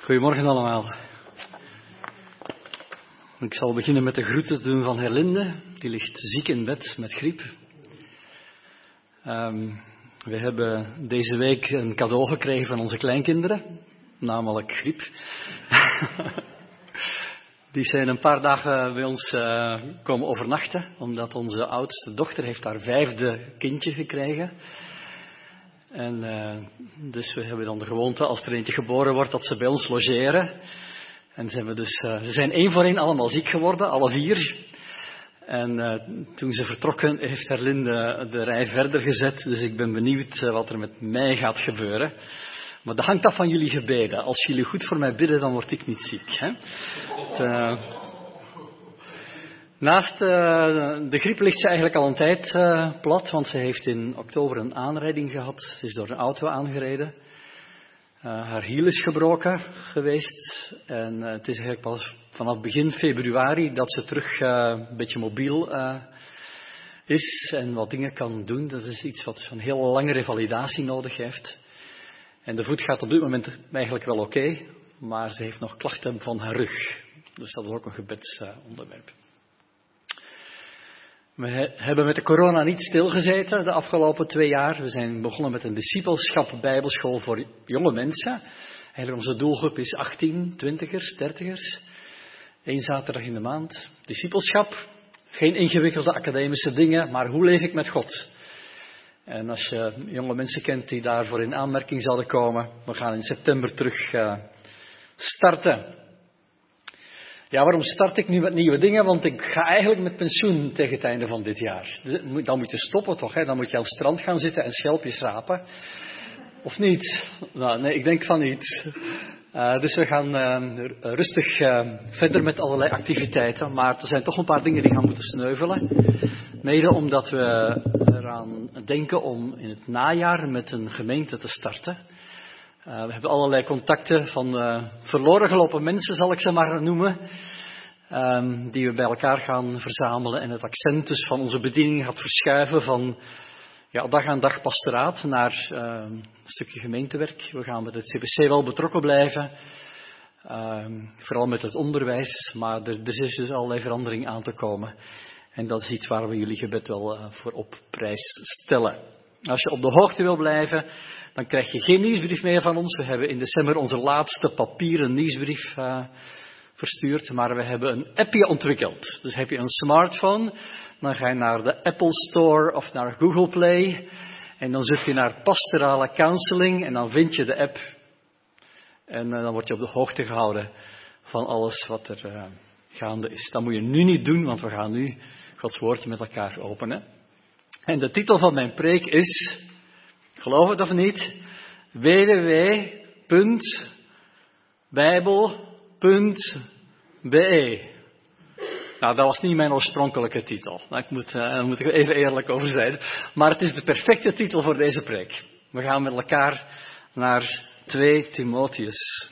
Goedemorgen allemaal. Ik zal beginnen met de groeten doen van Herlinde. Die ligt ziek in bed met griep. We hebben deze week een cadeau gekregen van onze kleinkinderen, namelijk griep. Die zijn een paar dagen bij ons komen overnachten, omdat onze oudste dochter heeft haar 5e kindje gekregen. En dus we hebben dan de gewoonte, als er eentje geboren wordt, dat ze bij ons logeren. En ze zijn 1 voor 1 allemaal ziek geworden, alle 4. En toen ze vertrokken, heeft Herlinde de rij verder gezet. Dus ik ben benieuwd wat er met mij gaat gebeuren. Maar dat hangt af van jullie gebeden. Als jullie goed voor mij bidden, dan word ik niet ziek. Hè? Naast de griep ligt ze eigenlijk al een tijd plat, want ze heeft in oktober een aanrijding gehad. Ze is door een auto aangereden. Haar hiel is gebroken geweest. En het is eigenlijk pas vanaf begin februari dat ze terug een beetje mobiel is en wat dingen kan doen. Dat is iets wat een heel lange revalidatie nodig heeft. En de voet gaat op dit moment eigenlijk wel oké, maar ze heeft nog klachten van haar rug. Dus dat is ook een gebedsonderwerp. We hebben met de corona niet stilgezeten de afgelopen 2 jaar. We zijn begonnen met een discipelschap bijbelschool voor jonge mensen. Eigenlijk onze doelgroep is 18, 20ers, 30ers. 1 zaterdag in de maand. Discipelschap. Geen ingewikkelde academische dingen, maar hoe leef ik met God? En als je jonge mensen kent die daarvoor in aanmerking zouden komen, we gaan in september terug starten. Ja, waarom start ik nu met nieuwe dingen? Want ik ga eigenlijk met pensioen tegen het einde van dit jaar. Dan moet je stoppen toch, hè? Dan moet je aan het strand gaan zitten en schelpjes rapen. Of niet? Nou, nee, ik denk van niet. Dus we gaan rustig verder met allerlei activiteiten. Maar er zijn toch een paar dingen die gaan moeten sneuvelen. Mede omdat we eraan denken om in het najaar met een gemeente te starten. We hebben allerlei contacten van verloren gelopen mensen, zal ik ze maar noemen. Die we bij elkaar gaan verzamelen. En het accent dus van onze bediening gaat verschuiven van dag aan dag pastoraat naar een stukje gemeentewerk. We gaan met het CBC wel betrokken blijven. Vooral met het onderwijs. Maar er is dus allerlei verandering aan te komen. En dat is iets waar we jullie gebed wel voor op prijs stellen. Als je op de hoogte wil blijven, dan krijg je geen nieuwsbrief meer van ons. We hebben in december onze laatste papieren nieuwsbrief verstuurd. Maar we hebben een appje ontwikkeld. Dus heb je een smartphone, dan ga je naar de Apple Store of naar Google Play. En dan zoek je naar pastorale counseling en dan vind je de app. En dan word je op de hoogte gehouden van alles wat er gaande is. Dat moet je nu niet doen, want we gaan nu Gods woord met elkaar openen. En de titel van mijn preek is, geloof het of niet, www.bijbel.be. Nou, dat was niet mijn oorspronkelijke titel. Daar moet ik even eerlijk over zijn. Maar het is de perfecte titel voor deze preek. We gaan met elkaar naar 2 Timotheus.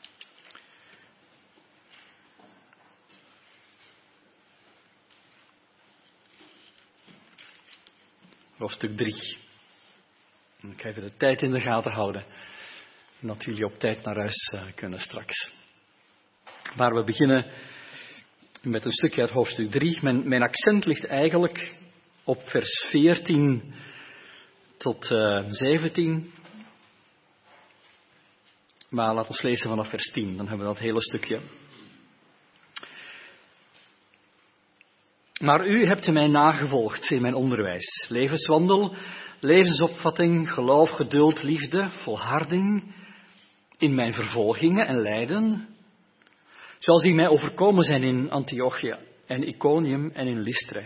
Hoofdstuk 3. Ik ga even de tijd in de gaten houden. En dat jullie op tijd naar huis kunnen straks. Maar we beginnen met een stukje uit hoofdstuk 3. Mijn accent ligt eigenlijk op vers 14 tot 17. Maar laten we lezen vanaf vers 10. Dan hebben we dat hele stukje. Maar u hebt mij nagevolgd in mijn onderwijs. Levenswandel, levensopvatting, geloof, geduld, liefde, volharding in mijn vervolgingen en lijden. Zoals die mij overkomen zijn in Antiochië en Iconium en in Lystra.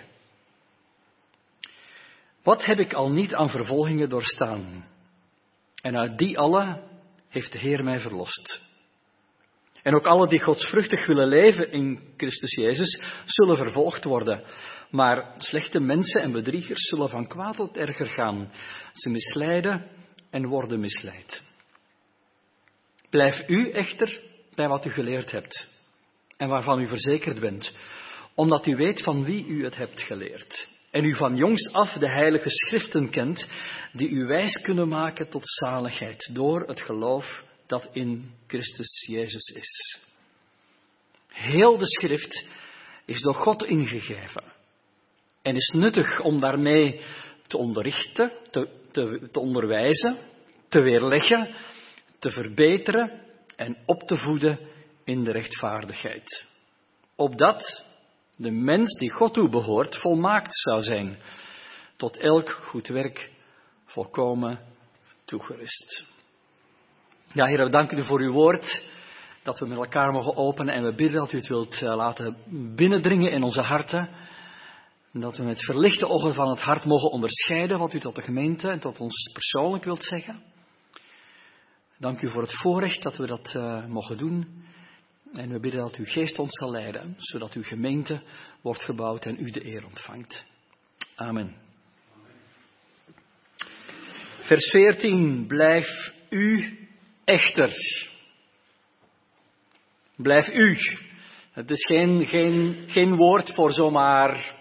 Wat heb ik al niet aan vervolgingen doorstaan? En uit die alle heeft de Heer mij verlost. En ook alle die godsvruchtig willen leven in Christus Jezus, zullen vervolgd worden. Maar slechte mensen en bedriegers zullen van kwaad tot erger gaan. Ze misleiden en worden misleid. Blijf u echter bij wat u geleerd hebt en waarvan u verzekerd bent, omdat u weet van wie u het hebt geleerd. En u van jongs af de heilige schriften kent, die u wijs kunnen maken tot zaligheid door het geloof dat in Christus Jezus is. Heel de schrift is door God ingegeven en is nuttig om daarmee te onderrichten, te onderwijzen, te weerleggen, te verbeteren en op te voeden in de rechtvaardigheid. Opdat de mens die God toebehoort volmaakt zou zijn, tot elk goed werk volkomen toegerust. Ja, Heer, we danken u voor uw woord, dat we met elkaar mogen openen en we bidden dat u het wilt laten binnendringen in onze harten. Dat we met verlichte ogen van het hart mogen onderscheiden wat u tot de gemeente en tot ons persoonlijk wilt zeggen. Dank u voor het voorrecht dat we dat mogen doen. En we bidden dat uw geest ons zal leiden, zodat uw gemeente wordt gebouwd en u de eer ontvangt. Amen. Vers 14. Blijf u echter. Blijf u. Het is geen woord voor zomaar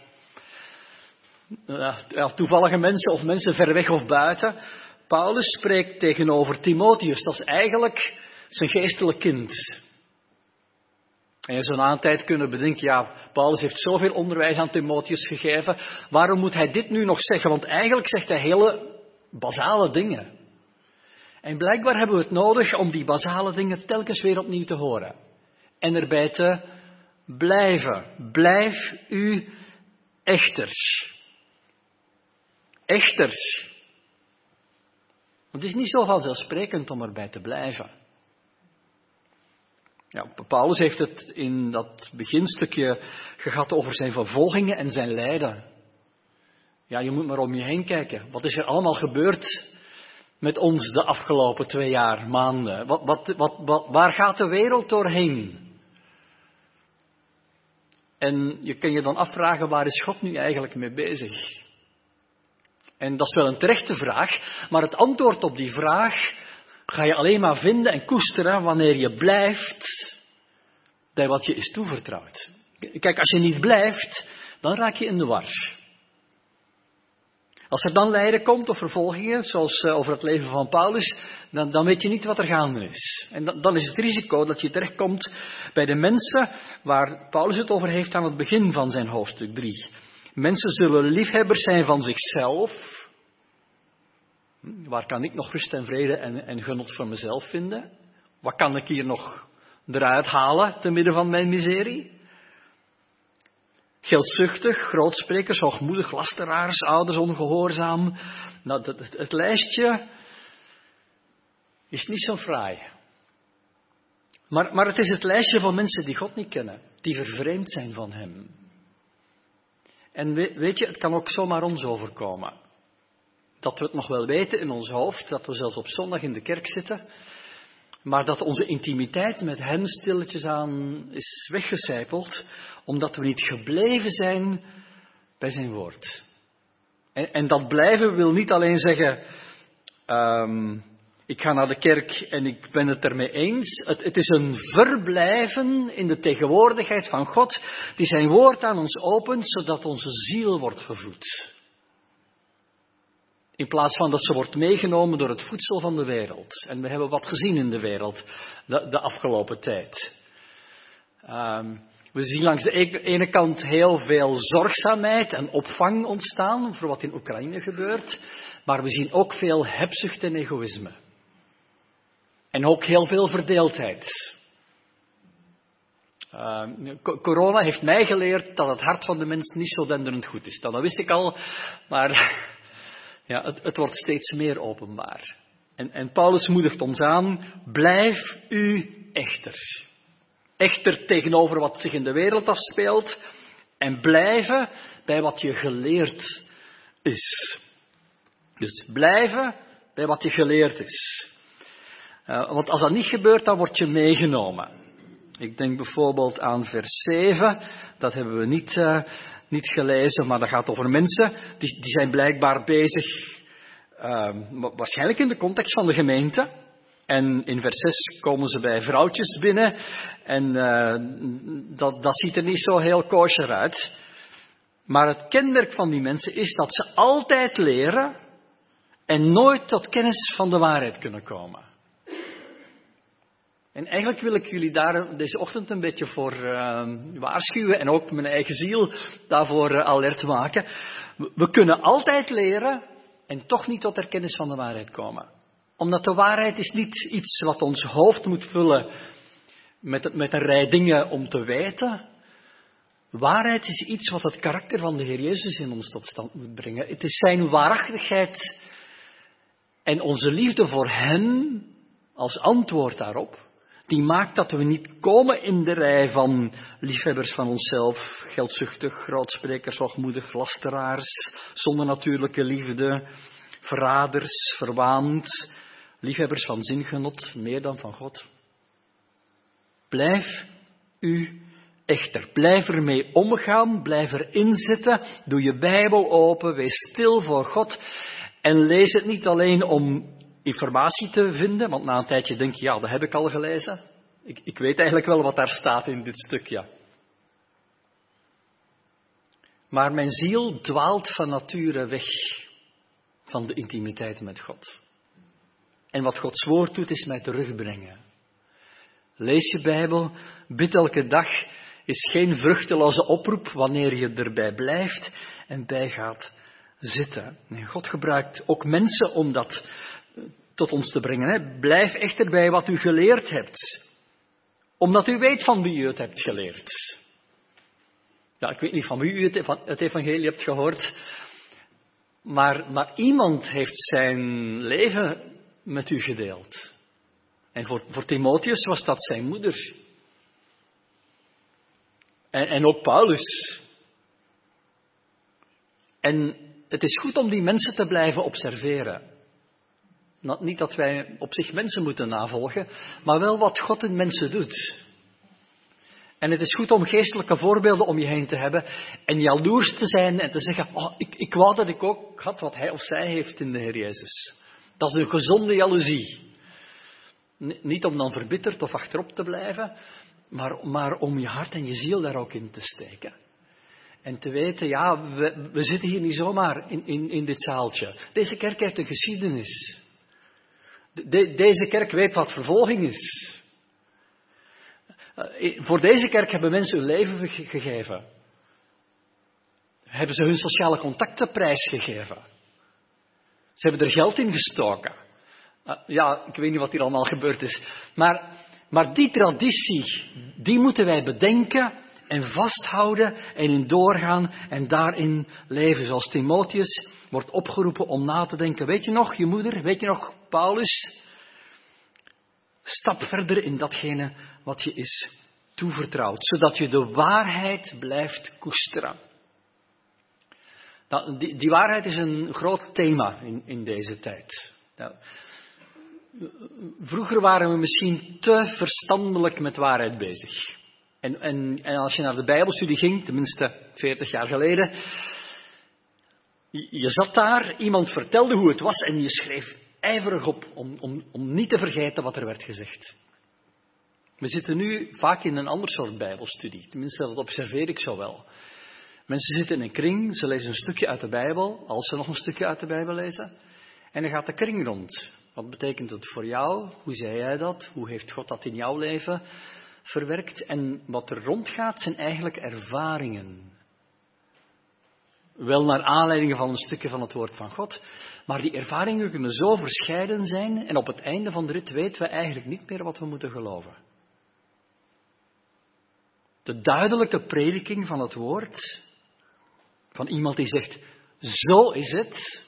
toevallige mensen of mensen ver weg of buiten. Paulus spreekt tegenover Timotheus. Dat is eigenlijk zijn geestelijk kind. En je zou na een tijd kunnen bedenken, ja, Paulus heeft zoveel onderwijs aan Timotheus gegeven. Waarom moet hij dit nu nog zeggen? Want eigenlijk zegt hij hele basale dingen. En blijkbaar hebben we het nodig om die basale dingen telkens weer opnieuw te horen. En erbij te blijven. Blijf u echters. Echters. Want het is niet zo vanzelfsprekend om erbij te blijven. Ja, Paulus heeft het in dat beginstukje gehad over zijn vervolgingen en zijn lijden. Ja, je moet maar om je heen kijken. Wat is er allemaal gebeurd met ons de afgelopen 2 jaar, maanden? Waar gaat de wereld doorheen? En je kan je dan afvragen, waar is God nu eigenlijk mee bezig? En dat is wel een terechte vraag, maar het antwoord op die vraag ga je alleen maar vinden en koesteren wanneer je blijft bij wat je is toevertrouwd. Kijk, als je niet blijft, dan raak je in de war. Als er dan lijden komt of vervolgingen, zoals over het leven van Paulus, dan weet je niet wat er gaande is. En dan is het risico dat je terechtkomt bij de mensen waar Paulus het over heeft aan het begin van zijn hoofdstuk 3. Mensen zullen liefhebbers zijn van zichzelf. Waar kan ik nog rust en vrede en genot voor mezelf vinden? Wat kan ik hier nog eruit halen te midden van mijn miserie? Geldzuchtig, grootsprekers, hoogmoedig, lasteraars, ouders ongehoorzaam. Nou, het lijstje is niet zo fraai. Maar het is het lijstje van mensen die God niet kennen, die vervreemd zijn van hem. En weet je, het kan ook zomaar ons overkomen. Dat we het nog wel weten in ons hoofd, dat we zelfs op zondag in de kerk zitten, maar dat onze intimiteit met hem stilletjes aan is weggecijpeld, omdat we niet gebleven zijn bij zijn woord. En dat blijven wil niet alleen zeggen, ik ga naar de kerk en ik ben het ermee eens. Het is een verblijven in de tegenwoordigheid van God, die zijn woord aan ons opent, zodat onze ziel wordt gevoed. In plaats van dat ze wordt meegenomen door het voedsel van de wereld. En we hebben wat gezien in de wereld de afgelopen tijd. We zien langs de ene kant heel veel zorgzaamheid en opvang ontstaan voor wat in Oekraïne gebeurt. Maar we zien ook veel hebzucht en egoïsme. En ook heel veel verdeeldheid. Corona heeft mij geleerd dat het hart van de mens niet zo denderend goed is. Dat wist ik al, maar ja, het wordt steeds meer openbaar. En Paulus moedigt ons aan, blijf u echter. Echter tegenover wat zich in de wereld afspeelt en blijven bij wat je geleerd is. Dus blijven bij wat je geleerd is. Want als dat niet gebeurt, dan word je meegenomen. Ik denk bijvoorbeeld aan vers 7, dat hebben we niet gelezen, maar dat gaat over mensen die zijn blijkbaar bezig, waarschijnlijk in de context van de gemeente. En in vers 6 komen ze bij vrouwtjes binnen en dat ziet er niet zo heel kosher uit. Maar het kenmerk van die mensen is dat ze altijd leren en nooit tot kennis van de waarheid kunnen komen. En eigenlijk wil ik jullie daar deze ochtend een beetje voor waarschuwen en ook mijn eigen ziel daarvoor alert maken. We kunnen altijd leren en toch niet tot erkennis van de waarheid komen. Omdat de waarheid is niet iets wat ons hoofd moet vullen met een rij dingen om te weten. Waarheid is iets wat het karakter van de Heer Jezus in ons tot stand moet brengen. Het is zijn waarachtigheid en onze liefde voor Hem als antwoord daarop, die maakt dat we niet komen in de rij van liefhebbers van onszelf, geldzuchtig, grootsprekers, hoogmoedig, lasteraars, zonder natuurlijke liefde, verraders, verwaand, liefhebbers van zingenot, meer dan van God. Blijf u echter. Blijf ermee omgaan, blijf erin zitten, doe je Bijbel open, wees stil voor God en lees het niet alleen om informatie te vinden, want na een tijdje denk je, ja, dat heb ik al gelezen. Ik weet eigenlijk wel wat daar staat in dit stukje. Maar mijn ziel dwaalt van nature weg van de intimiteit met God. En wat Gods woord doet, is mij terugbrengen. Lees je Bijbel, bid elke dag, is geen vruchteloze oproep wanneer je erbij blijft en bij gaat zitten. En God gebruikt ook mensen om dat tot ons te brengen. Hè. Blijf echter bij wat u geleerd hebt. Omdat u weet van wie u het hebt geleerd. Ja, ik weet niet van wie u het evangelie hebt gehoord. Maar iemand heeft zijn leven met u gedeeld. En voor Timotheus was dat zijn moeder. En ook Paulus. En het is goed om die mensen te blijven observeren. Niet dat wij op zich mensen moeten navolgen, maar wel wat God in mensen doet. En het is goed om geestelijke voorbeelden om je heen te hebben en jaloers te zijn en te zeggen, oh, ik wou dat ik ook had wat hij of zij heeft in de Heer Jezus. Dat is een gezonde jaloezie. Niet om dan verbitterd of achterop te blijven, maar om je hart en je ziel daar ook in te steken. En te weten, ja, we zitten hier niet zomaar in dit zaaltje. Deze kerk heeft een geschiedenis. Deze kerk weet wat vervolging is. Voor deze kerk hebben mensen hun leven gegeven. Hebben ze hun sociale contacten prijsgegeven. Ze hebben er geld in gestoken. Ja, ik weet niet wat hier allemaal gebeurd is. Maar die traditie, die moeten wij bedenken en vasthouden en in doorgaan en daarin leven. Zoals Timotheus wordt opgeroepen om na te denken. Weet je nog, je moeder? Weet je nog, Paulus? Stap verder in datgene wat je is toevertrouwd. Zodat je de waarheid blijft koesteren. Nou, die waarheid is een groot thema in deze tijd. Nou, vroeger waren we misschien te verstandelijk met waarheid bezig. En als je naar de Bijbelstudie ging, tenminste 40 jaar geleden, je zat daar, iemand vertelde hoe het was en je schreef ijverig op om niet te vergeten wat er werd gezegd. We zitten nu vaak in een ander soort Bijbelstudie, tenminste dat observeer ik zo wel. Mensen zitten in een kring, ze lezen een stukje uit de Bijbel, als ze nog een stukje uit de Bijbel lezen, en dan gaat de kring rond. Wat betekent het voor jou? Hoe zei jij dat? Hoe heeft God dat in jouw leven verwerkt? En wat er rondgaat zijn eigenlijk ervaringen. Wel naar aanleiding van een stukje van het woord van God, maar die ervaringen kunnen zo verscheiden zijn en op het einde van de rit weten we eigenlijk niet meer wat we moeten geloven. De duidelijke prediking van het woord, van iemand die zegt, zo is het,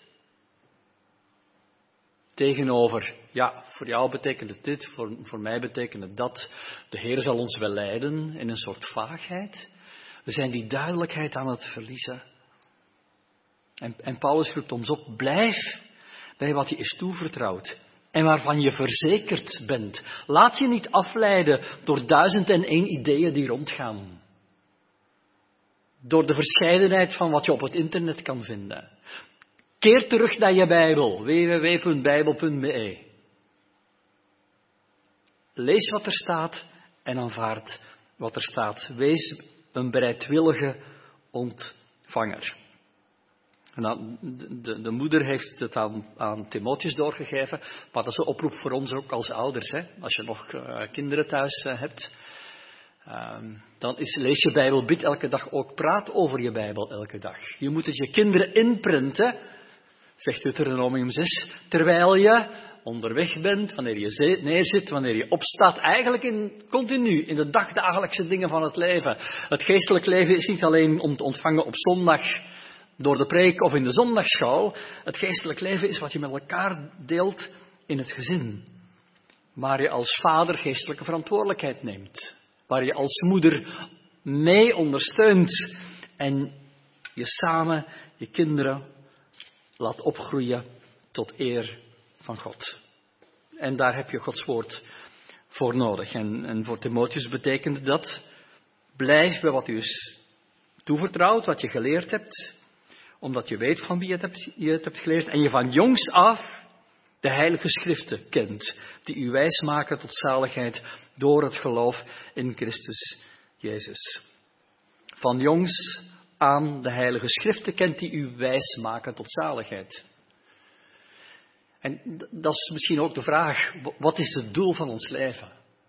tegenover, ja, voor jou betekent het dit, voor mij betekent het dat, de Heer zal ons wel leiden in een soort vaagheid. We zijn die duidelijkheid aan het verliezen. En Paulus roept ons op, blijf bij wat je is toevertrouwd en waarvan je verzekerd bent. Laat je niet afleiden door 1001 ideeën die rondgaan. Door de verscheidenheid van wat je op het internet kan vinden. Keer terug naar je Bijbel, www.bijbel.be. Lees wat er staat en aanvaard wat er staat. Wees een bereidwillige ontvanger. En dan, de moeder heeft het aan Timotheus doorgegeven, maar dat is een oproep voor ons ook als ouders. Hè? Als je nog kinderen thuis hebt, dan lees je Bijbel, bid elke dag ook, praat over je Bijbel elke dag. Je moet het je kinderen inprinten, zegt Deuteronomium 6, terwijl je onderweg bent, wanneer je neerzit, wanneer je opstaat, eigenlijk continu in de dagdagelijkse dingen van het leven. Het geestelijk leven is niet alleen om te ontvangen op zondag door de preek of in de zondagschool. Het geestelijk leven is wat je met elkaar deelt in het gezin. Waar je als vader geestelijke verantwoordelijkheid neemt. Waar je als moeder mee ondersteunt en je samen je kinderen laat opgroeien tot eer van God. En daar heb je Gods woord voor nodig. En voor Timotheus betekent dat, blijf bij wat u is toevertrouwd, wat je geleerd hebt, omdat je weet van wie je het hebt geleerd en je van jongs af de heilige schriften kent, die u wijs maken tot zaligheid door het geloof in Christus Jezus. Van jongs aan de heilige schriften kent die u wijs maken tot zaligheid. En dat is misschien ook de vraag, wat is het doel van ons leven?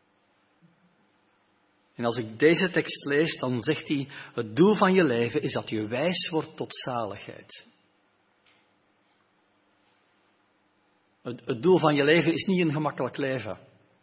En als ik deze tekst lees, dan zegt hij, het doel van je leven is dat je wijs wordt tot zaligheid. Het doel van je leven is niet een gemakkelijk leven.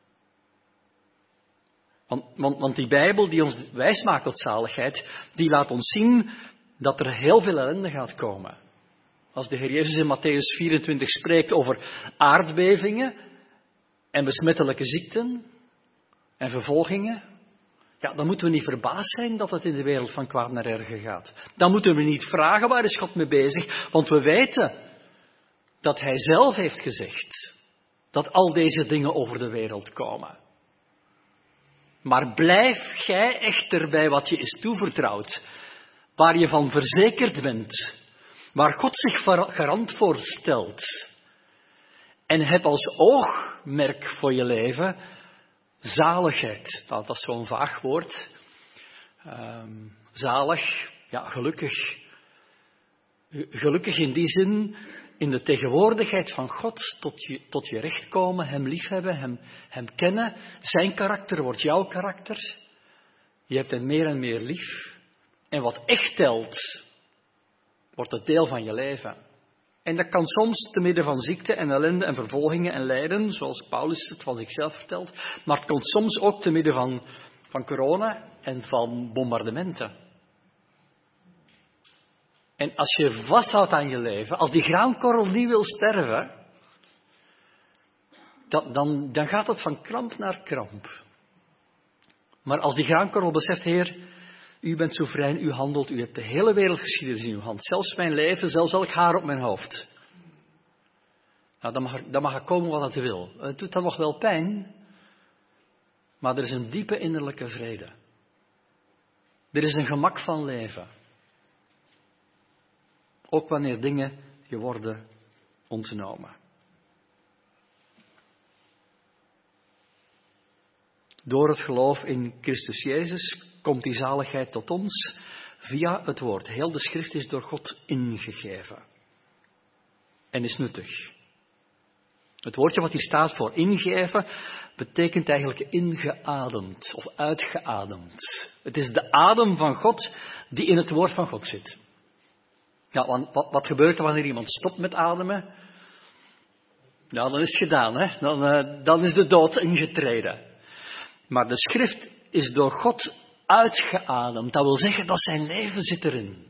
Want die Bijbel die ons wijs maakt tot zaligheid, die laat ons zien dat er heel veel ellende gaat komen. Als de Heer Jezus in Mattheüs 24 spreekt over aardbevingen en besmettelijke ziekten en vervolgingen, ja, dan moeten we niet verbaasd zijn dat het in de wereld van kwaad naar erger gaat. Dan moeten we niet vragen, waar is God mee bezig? Want we weten dat Hij zelf heeft gezegd dat al deze dingen over de wereld komen. Maar blijf gij echter bij wat je is toevertrouwd, waar je van verzekerd bent, waar God zich garant voor stelt. En heb als oogmerk voor je leven zaligheid. Nou, dat is zo'n vaag woord. Zalig, ja, gelukkig. Gelukkig in die zin, in de tegenwoordigheid van God, tot je recht komen, Hem liefhebben, hem kennen. Zijn karakter wordt jouw karakter. Je hebt Hem meer en meer lief. En wat echt telt, wordt het deel van je leven. En dat kan soms te midden van ziekte en ellende en vervolgingen en lijden, zoals Paulus het van zichzelf vertelt. Maar het komt soms ook te midden van corona en van bombardementen. En als je vasthoudt aan je leven, als die graankorrel niet wil sterven, dan gaat het van kramp naar kramp. Maar als die graankorrel beseft, Heer, u bent soeverein, u handelt, u hebt de hele wereldgeschiedenis in uw hand. Zelfs mijn leven, zelfs elk haar op mijn hoofd. Nou, dan mag er komen wat het wil. Het doet dan nog wel pijn, maar er is een diepe innerlijke vrede. Er is een gemak van leven. Ook wanneer dingen je worden ontnomen. Door het geloof in Christus Jezus komt die zaligheid tot ons via het woord. Heel de schrift is door God ingegeven. En is nuttig. Het woordje wat hier staat voor ingeven, betekent eigenlijk ingeademd of uitgeademd. Het is de adem van God die in het woord van God zit. Ja, want wat gebeurt er wanneer iemand stopt met ademen? Ja, dan is het gedaan, hè? Dan is de dood ingetreden. Maar de schrift is door God uitgeademd. Dat wil zeggen dat zijn leven zit erin.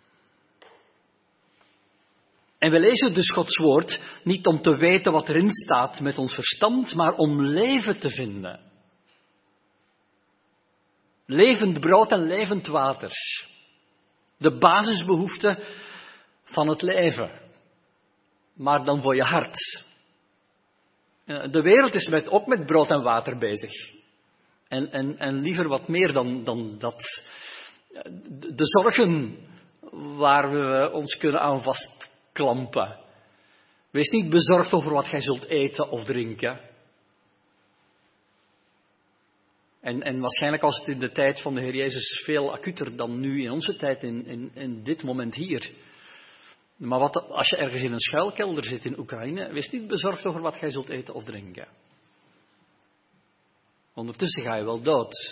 En we lezen dus Gods woord niet om te weten wat erin staat met ons verstand, maar om leven te vinden. Levend brood en levend water. De basisbehoeften van het leven. Maar dan voor je hart. De wereld is ook met brood en water bezig. En liever wat meer dan dat. De zorgen waar we ons kunnen aan vastklampen. Wees niet bezorgd over wat gij zult eten of drinken. En waarschijnlijk was het in de tijd van de Heer Jezus veel acuter dan nu in onze tijd, in dit moment hier. Maar als je ergens in een schuilkelder zit in Oekraïne, wees niet bezorgd over wat jij zult eten of drinken. Ondertussen ga je wel dood.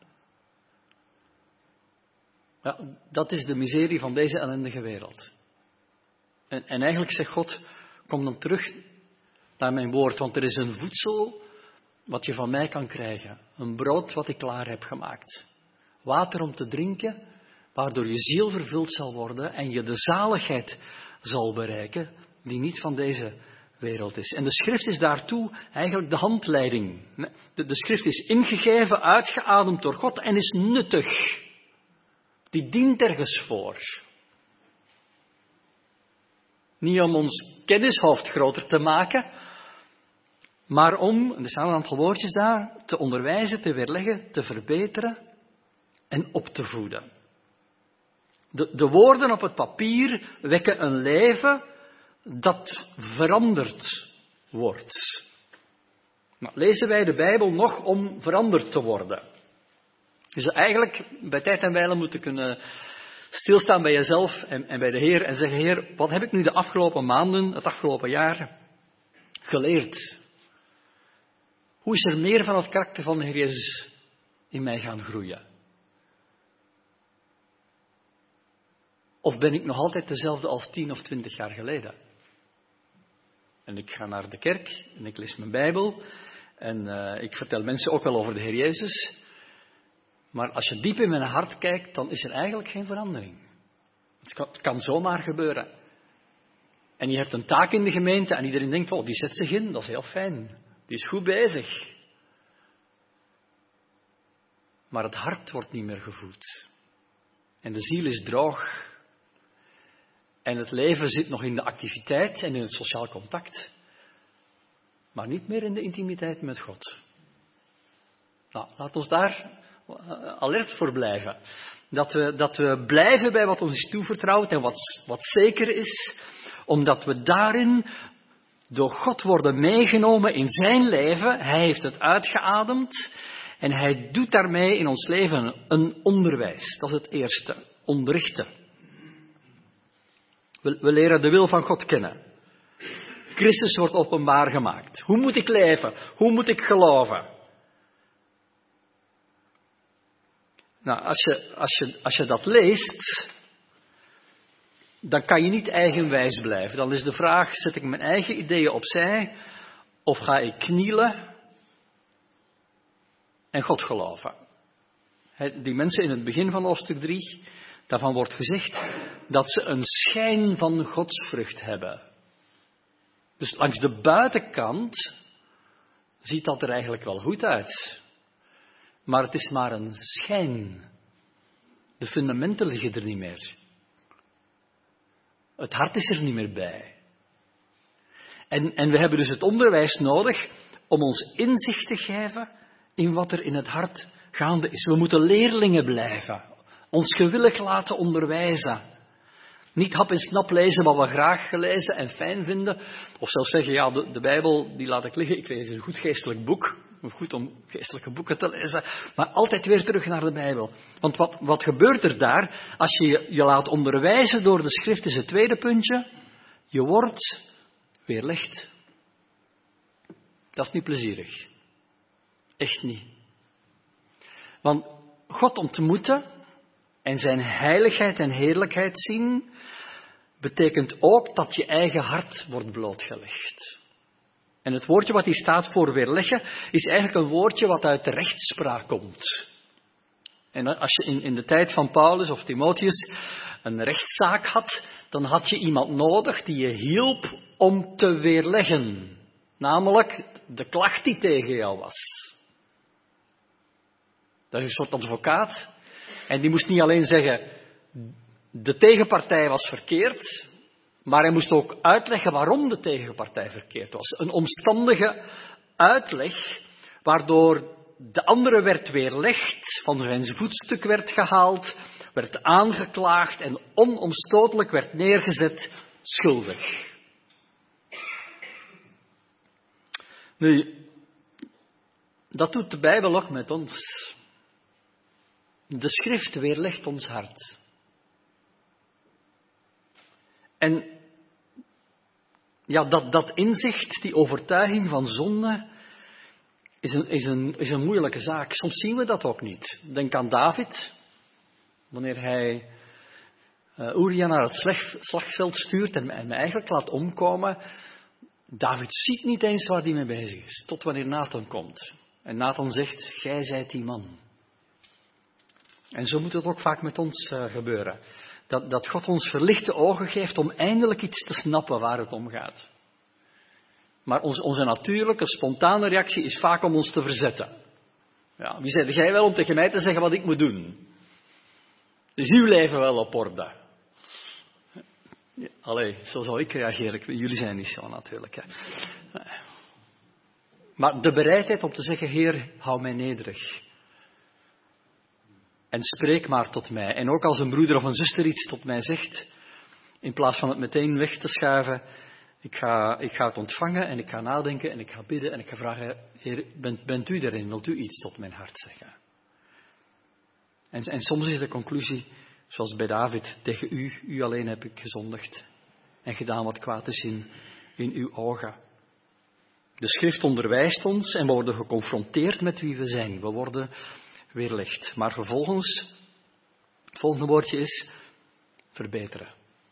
Ja, dat is de miserie van deze ellendige wereld. En eigenlijk zegt God, kom dan terug naar mijn woord, want er is een voedsel wat je van mij kan krijgen. Een brood wat ik klaar heb gemaakt. Water om te drinken, waardoor je ziel vervuld zal worden en je de zaligheid zal bereiken die niet van deze wereld is. En de schrift is daartoe eigenlijk de handleiding. De schrift is ingegeven, uitgeademd door God en is nuttig. Die dient ergens voor. Niet om ons kennishoofd groter te maken, maar om, en er staan een aantal woordjes daar, te onderwijzen, te weerleggen, te verbeteren en op te voeden. De woorden op het papier wekken een leven dat veranderd wordt. Nou, lezen wij de Bijbel nog om veranderd te worden? Dus eigenlijk bij tijd en wijle moeten kunnen stilstaan bij jezelf en bij de Heer en zeggen, Heer, wat heb ik nu de afgelopen maanden, het afgelopen jaar geleerd? Hoe is er meer van het karakter van de Heer Jezus in mij gaan groeien? Of ben ik nog altijd dezelfde als 10 of 20 jaar geleden? En ik ga naar de kerk en ik lees mijn Bijbel en ik vertel mensen ook wel over de Heer Jezus. Maar als je diep in mijn hart kijkt, dan is er eigenlijk geen verandering. Het kan zomaar gebeuren. En je hebt een taak in de gemeente en iedereen denkt, oh, die zet zich in, dat is heel fijn. Die is goed bezig. Maar het hart wordt niet meer gevoed. En de ziel is droog. En het leven zit nog in de activiteit en in het sociaal contact. Maar niet meer in de intimiteit met God. Nou, laat ons daar alert voor blijven. Dat we blijven bij wat ons is toevertrouwd en wat zeker is. Omdat we daarin door God worden meegenomen in zijn leven. Hij heeft het uitgeademd. En hij doet daarmee in ons leven een onderwijs. Dat is het eerste. Onderrichten. We leren de wil van God kennen. Christus wordt openbaar gemaakt. Hoe moet ik leven? Hoe moet ik geloven? Nou, als je dat leest, dan kan je niet eigenwijs blijven. Dan is de vraag, zet ik mijn eigen ideeën opzij of ga ik knielen en God geloven? Die mensen in het begin van hoofdstuk 3, daarvan wordt gezegd dat ze een schijn van godsvrucht hebben. Dus langs de buitenkant ziet dat er eigenlijk wel goed uit. Maar het is maar een schijn. De fundamenten liggen er niet meer. Het hart is er niet meer bij. En we hebben dus het onderwijs nodig om ons inzicht te geven in wat er in het hart gaande is. We moeten leerlingen blijven. Ons gewillig laten onderwijzen. Niet hap en snap lezen wat we graag gelezen en fijn vinden. Of zelfs zeggen, ja, de Bijbel die laat ik liggen. Ik lees een goed geestelijk boek. Goed om geestelijke boeken te lezen. Maar altijd weer terug naar de Bijbel. Want wat gebeurt er daar? Als je je laat onderwijzen door de schrift is het tweede puntje. Je wordt weerlegd. Dat is niet plezierig. Echt niet. Want God ontmoeten en zijn heiligheid en heerlijkheid zien, betekent ook dat je eigen hart wordt blootgelegd. En het woordje wat hier staat voor weerleggen, is eigenlijk een woordje wat uit de rechtspraak komt. En als je in de tijd van Paulus of Timotheus een rechtszaak had, dan had je iemand nodig die je hielp om te weerleggen. Namelijk de klacht die tegen jou was. Dat is een soort advocaat. En die moest niet alleen zeggen, de tegenpartij was verkeerd, maar hij moest ook uitleggen waarom de tegenpartij verkeerd was. Een omstandige uitleg, waardoor de andere werd weerlegd, van zijn voetstuk werd gehaald, werd aangeklaagd en onomstotelijk werd neergezet, schuldig. Nu, dat doet de Bijbel ook met ons. De schrift weerlegt ons hart. En dat inzicht, die overtuiging van zonde, is een moeilijke zaak. Soms zien we dat ook niet. Denk aan David, wanneer hij Uria naar het slagveld stuurt en hem eigenlijk laat omkomen. David ziet niet eens waar hij mee bezig is, tot wanneer Nathan komt. En Nathan zegt, gij zijt die man. En zo moet het ook vaak met ons gebeuren. Dat God ons verlichte ogen geeft om eindelijk iets te snappen waar het om gaat. Maar onze natuurlijke, spontane reactie is vaak om ons te verzetten. Ja, wie zei jij wel om tegen mij te zeggen wat ik moet doen? Is uw leven wel op orde? Allee, zo zou ik reageren. Jullie zijn niet zo natuurlijk. Hè. Maar de bereidheid om te zeggen, Heer, hou mij nederig. En spreek maar tot mij. En ook als een broeder of een zuster iets tot mij zegt, in plaats van het meteen weg te schuiven, ik ga het ontvangen en ik ga nadenken en ik ga bidden en ik ga vragen, Heer, bent u erin? Wilt u iets tot mijn hart zeggen? En soms is de conclusie, zoals bij David, tegen u alleen heb ik gezondigd en gedaan wat kwaad is in uw ogen. De schrift onderwijst ons en we worden geconfronteerd met wie we zijn. We worden weerlegd. Maar vervolgens, het volgende woordje is verbeteren.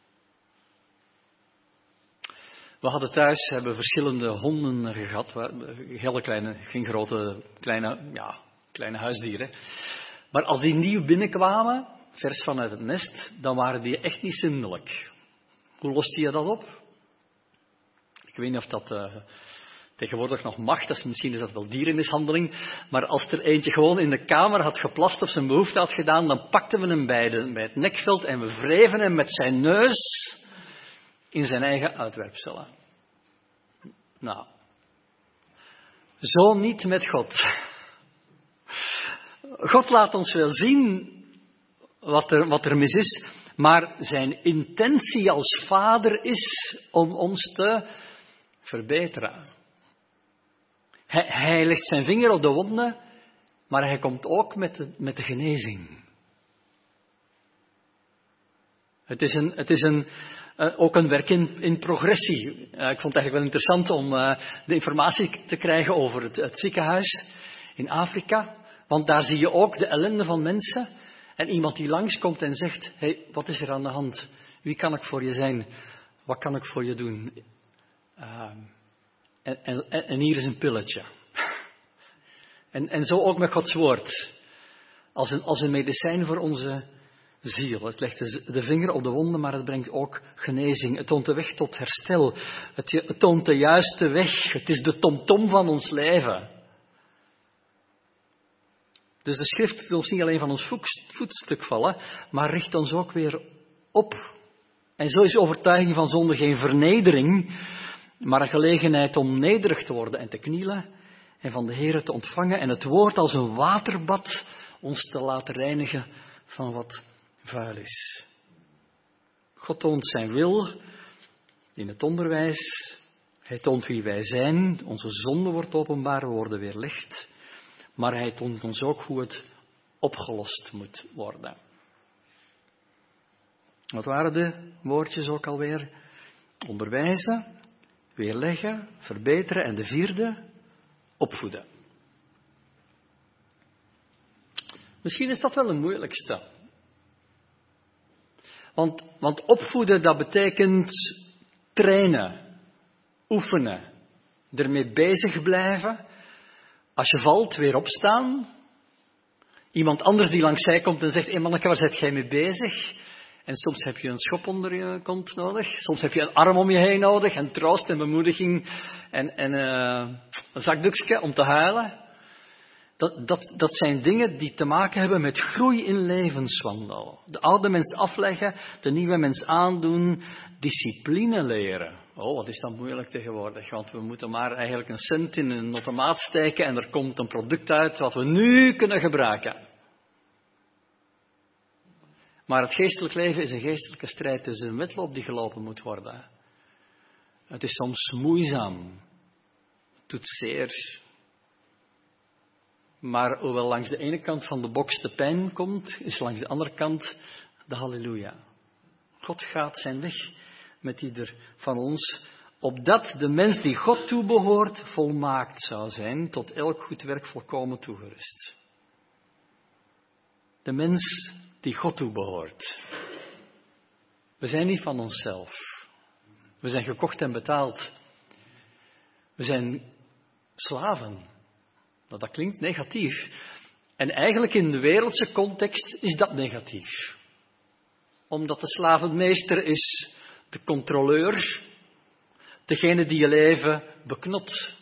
We hadden thuis, hebben verschillende honden gehad. Hele kleine, geen grote, kleine huisdieren. Maar als die nieuw binnenkwamen, vers vanuit het nest, dan waren die echt niet zindelijk. Hoe loste je dat op? Ik weet niet of dat tegenwoordig nog mag, misschien is dat wel dierenmishandeling, maar als er eentje gewoon in de kamer had geplast of zijn behoefte had gedaan, dan pakten we hem bij het nekveld en we wreven hem met zijn neus in zijn eigen uitwerpselen. Nou, zo niet met God. God laat ons wel zien wat er mis is, maar zijn intentie als vader is om ons te verbeteren. Hij legt zijn vinger op de wonden, maar hij komt ook met de genezing. Het is ook een werk in progressie. Ik vond het eigenlijk wel interessant om de informatie te krijgen over het ziekenhuis in Afrika. Want daar zie je ook de ellende van mensen. En iemand die langskomt en zegt, hey, wat is er aan de hand? Wie kan ik voor je zijn? Wat kan ik voor je doen? En hier is een pilletje. En zo ook met Gods woord. Als een medicijn voor onze ziel. Het legt de vinger op de wonden, maar het brengt ook genezing. Het toont de weg tot herstel. Het toont de juiste weg. Het is de tomtom van ons leven. Dus de schrift wil ons niet alleen van ons voetstuk vallen, maar richt ons ook weer op. En zo is overtuiging van zonde geen vernedering, maar een gelegenheid om nederig te worden en te knielen en van de Heere te ontvangen en het woord als een waterbad ons te laten reinigen van wat vuil is. God toont zijn wil in het onderwijs. Hij toont wie wij zijn. Onze zonde wordt openbaar, we worden weerlegd. Maar hij toont ons ook hoe het opgelost moet worden. Wat waren de woordjes ook alweer? Onderwijzen, weerleggen, verbeteren en de vierde, opvoeden. Misschien is dat wel de moeilijkste. Want opvoeden, dat betekent trainen, oefenen, ermee bezig blijven. Als je valt, weer opstaan. Iemand anders die langs zij komt en zegt, hé manneke, waar zit jij mee bezig? En soms heb je een schop onder je kont nodig. Soms heb je een arm om je heen nodig. En troost en bemoediging. En een zakdoekje om te huilen. Dat zijn dingen die te maken hebben met groei in levenswandel. De oude mens afleggen, de nieuwe mens aandoen, discipline leren. Oh, wat is dat moeilijk tegenwoordig, want we moeten maar eigenlijk een cent in een automaat steken en er komt een product uit wat we nu kunnen gebruiken. Maar het geestelijk leven is een geestelijke strijd, het is een wedloop die gelopen moet worden. Het is soms moeizaam, het doet zeer. Maar hoewel langs de ene kant van de box de pijn komt, is langs de andere kant de halleluja. God gaat zijn weg met ieder van ons opdat de mens die God toebehoort volmaakt zou zijn, tot elk goed werk volkomen toegerust. De mens die God toebehoort. We zijn niet van onszelf. We zijn gekocht en betaald. We zijn slaven. Nou, dat klinkt negatief. En eigenlijk in de wereldse context is dat negatief. Omdat de slavenmeester is de controleur, degene die je leven beknot.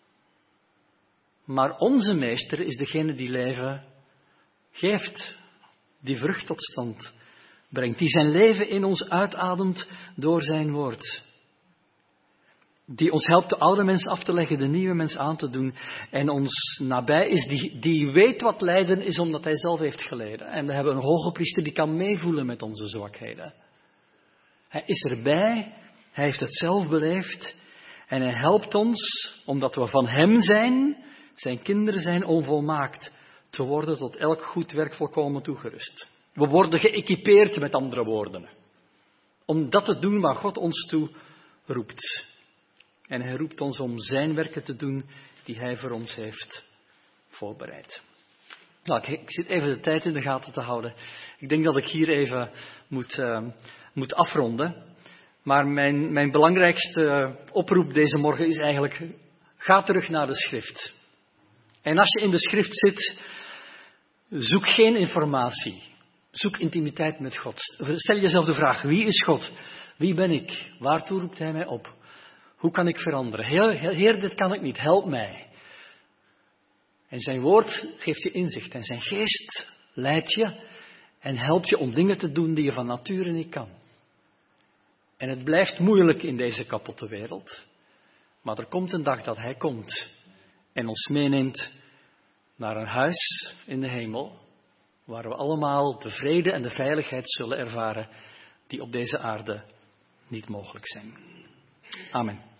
Maar onze meester is degene die leven geeft, die vrucht tot stand brengt, die zijn leven in ons uitademt door zijn woord. Die ons helpt de oude mens af te leggen, de nieuwe mens aan te doen. En ons nabij is, die weet wat lijden is, omdat hij zelf heeft geleden. En we hebben een hoge priester die kan meevoelen met onze zwakheden. Hij is erbij, hij heeft het zelf beleefd. En hij helpt ons, omdat we van hem zijn kinderen zijn, onvolmaakt te worden, tot elk goed werk volkomen toegerust. We worden geëquipeerd, met andere woorden. Om dat te doen waar God ons toe roept. En hij roept ons om zijn werken te doen die hij voor ons heeft voorbereid. Nou, ik zit even de tijd in de gaten te houden. Ik denk dat ik hier even moet afronden. Maar mijn belangrijkste oproep deze morgen is eigenlijk: ga terug naar de schrift. En als je in de schrift zit, zoek geen informatie. Zoek intimiteit met God. Stel jezelf de vraag: wie is God? Wie ben ik? Waartoe roept hij mij op? Hoe kan ik veranderen? Heer, dit kan ik niet. Help mij. En zijn woord geeft je inzicht. En zijn geest leidt je en helpt je om dingen te doen die je van nature niet kan. En het blijft moeilijk in deze kapotte wereld. Maar er komt een dag dat hij komt en ons meeneemt naar een huis in de hemel, waar we allemaal de vrede en de veiligheid zullen ervaren die op deze aarde niet mogelijk zijn. Amen.